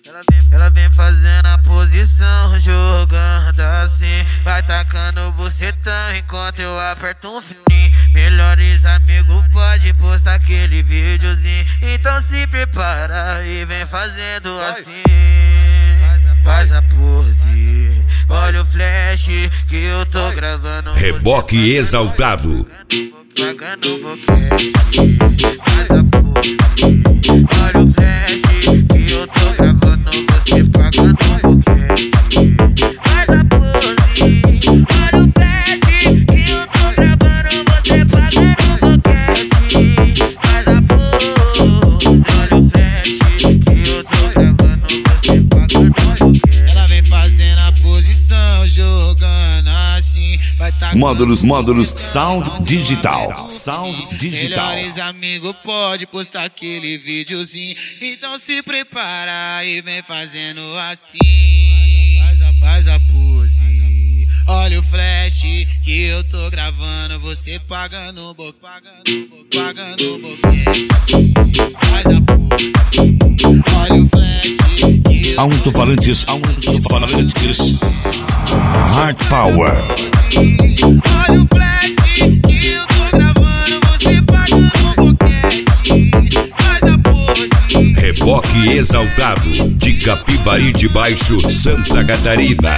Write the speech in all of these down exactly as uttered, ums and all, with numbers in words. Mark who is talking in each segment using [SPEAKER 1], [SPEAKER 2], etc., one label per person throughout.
[SPEAKER 1] Ela vem, ela vem fazendo a posição, jogando assim, vai tacando bucetão enquanto eu aperto um fininho. Melhores amigos pode postar aquele videozinho, então se prepara e vem fazendo assim. Faz a pose, olha o flash que eu tô gravando.
[SPEAKER 2] Reboque exaltado.
[SPEAKER 1] Pagando boquete. Faz a pose, olha o flash que eu tô gravando. Você pagando boquete. Faz a pose, olha o flash que eu tô gravando. Você pagando boquete. Faz a pose, olha o flash que eu tô gravando. Você pagando boquete. Ela vem fazendo a posição, jogando assim, vai tá.
[SPEAKER 2] Módulos, módulos, sound digital. Sound digital.
[SPEAKER 1] Melhores amigos pode postar aquele videozinho, então se prepara e vem fazendo assim. Faz a, faz a pose, olha o flash que eu tô gravando. Você pagando boca, pagando boca, pagando boquete. Faz a pose, olha o flash que eu
[SPEAKER 2] Alto-falantes, alto-falantes. Hard Power.
[SPEAKER 1] olha o flash que eu tô gravando. Você pagando boquete. Faz a pose.
[SPEAKER 2] Reboque exaltado de Capivari de Baixo, Santa Catarina.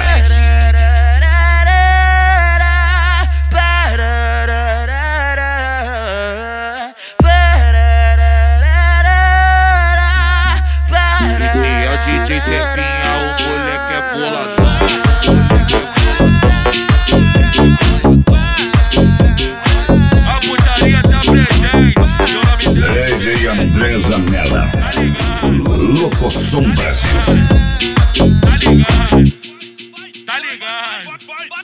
[SPEAKER 3] E a D J Zefinha, o moleque é boladão. A putaria tá presente.
[SPEAKER 2] D J André Zanella, Louco Som Brasil.
[SPEAKER 3] Tá ligado? Tá ligado?